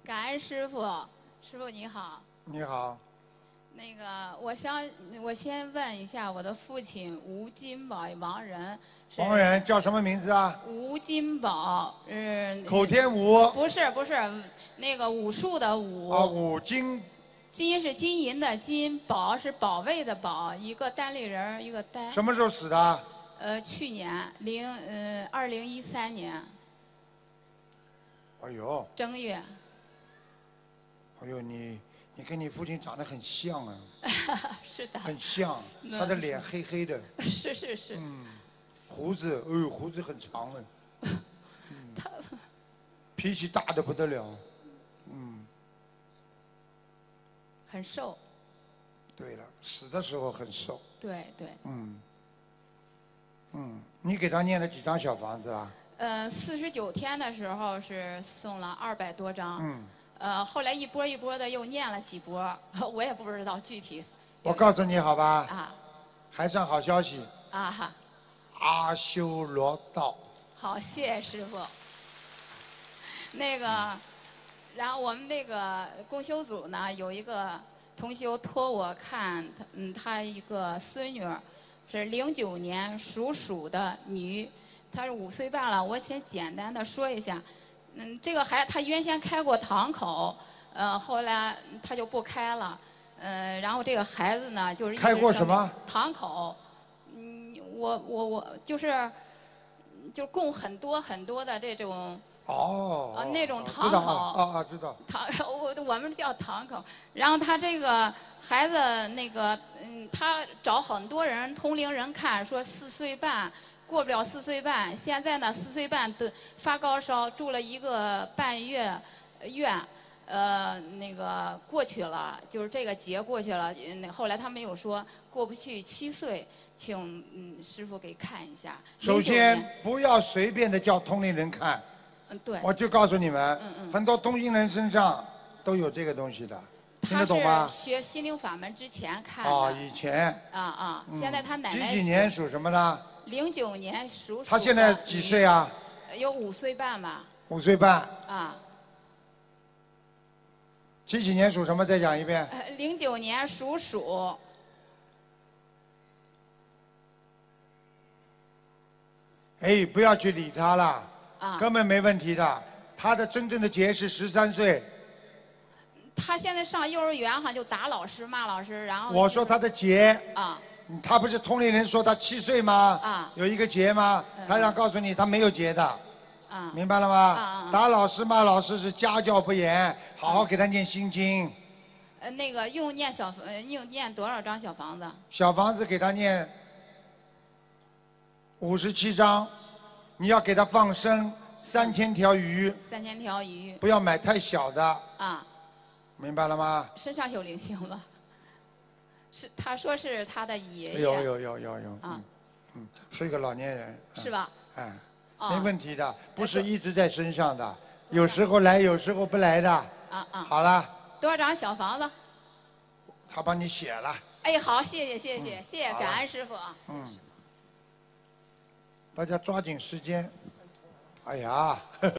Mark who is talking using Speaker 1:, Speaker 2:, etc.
Speaker 1: 感恩师傅，师傅你好。
Speaker 2: 你好，
Speaker 1: 那个，我先问一下，我的父亲吴金宝，王仁。
Speaker 2: 王仁叫什么名字啊？
Speaker 1: 吴金宝，
Speaker 2: 口天吴。
Speaker 1: 不是，那个武术的武。
Speaker 2: 啊，武金。
Speaker 1: 金是金银的金，宝是保卫的保，一个单立人一个单。
Speaker 2: 什么时候死的？
Speaker 1: 去年2013年。
Speaker 2: 哎呦。
Speaker 1: 正月。
Speaker 2: 哎呦，你跟你父亲长得很像啊。
Speaker 1: 是的。
Speaker 2: 很像，他的脸黑黑的。
Speaker 1: 是。
Speaker 2: 胡子，哎呦，胡子很长哎。他脾气大的不得了。
Speaker 1: 很瘦。
Speaker 2: 对了，死的时候很瘦。
Speaker 1: 对。
Speaker 2: 你给他念了几张小房子啦
Speaker 1: ？49天的时候是送了200多张。后来一波一波的又念了几波，我也不知道具体。
Speaker 2: 我告诉你好吧。
Speaker 1: 啊。
Speaker 2: 还算好消息。
Speaker 1: 啊哈。
Speaker 2: 阿修罗道。
Speaker 1: 好，谢谢师傅。那个，然后我们那个共修组呢，有一个同修托我看，他一个孙女是09年属鼠的女，她是5岁半了。我先简单的说一下，这个孩子他原先开过堂口，后来他就不开了，然后这个孩子呢就是一直
Speaker 2: 开过什么
Speaker 1: 堂口，我就是供很多的这种。那种堂口。
Speaker 2: 知道。
Speaker 1: 我们叫堂口。然后他这个孩子那个，他找很多人同龄人看，说4岁半过不了4岁半，现在呢4岁半的发高烧，住了1个半月院，那个过去了，就是这个节过去了。后来他们又说过不去7岁，请师傅给看一下。
Speaker 2: 首先不要随便的叫同龄人看。
Speaker 1: 对。
Speaker 2: 我就告诉你们，很多同龄人身上都有这个东西的，听得懂吗？
Speaker 1: 他是学心灵法门之前看的。
Speaker 2: 以前。
Speaker 1: 现在他奶奶。
Speaker 2: 几年属什么的
Speaker 1: ？09年属鼠。
Speaker 2: 他现在几岁啊？
Speaker 1: 有5岁半吧。
Speaker 2: 5岁半。
Speaker 1: 啊。
Speaker 2: 几年属什么？再讲一遍。
Speaker 1: 09年属鼠。
Speaker 2: 哎，不要去理他了。根本没问题的，他的真正的劫是13岁。
Speaker 1: 他现在上幼儿园，好像就打老师、骂老师，然后。
Speaker 2: 我说他的劫。
Speaker 1: 啊。
Speaker 2: 他不是同龄人说他7岁吗？
Speaker 1: 啊。
Speaker 2: 有一个劫吗？他想告诉你，他没有劫的。
Speaker 1: 啊。
Speaker 2: 明白了吗？打老师、骂老师是家教不严，好好给他念心经。
Speaker 1: 那个用念多少张小房子？
Speaker 2: 小房子给他念57张。你要给他放生3000条鱼。
Speaker 1: 3000条鱼。
Speaker 2: 不要买太小的。
Speaker 1: 啊。
Speaker 2: 明白了吗？
Speaker 1: 身上有灵性吗？是，他说是他的爷爷。
Speaker 2: 有。是一个老年人。
Speaker 1: 是吧？
Speaker 2: 没问题的，不是一直在身上的，有时候来，有时候不来的。好了。
Speaker 1: 多少张小房子？
Speaker 2: 他帮你写了。
Speaker 1: 哎，好，谢谢，感恩师傅啊。
Speaker 2: 大家抓紧时间。哎呀。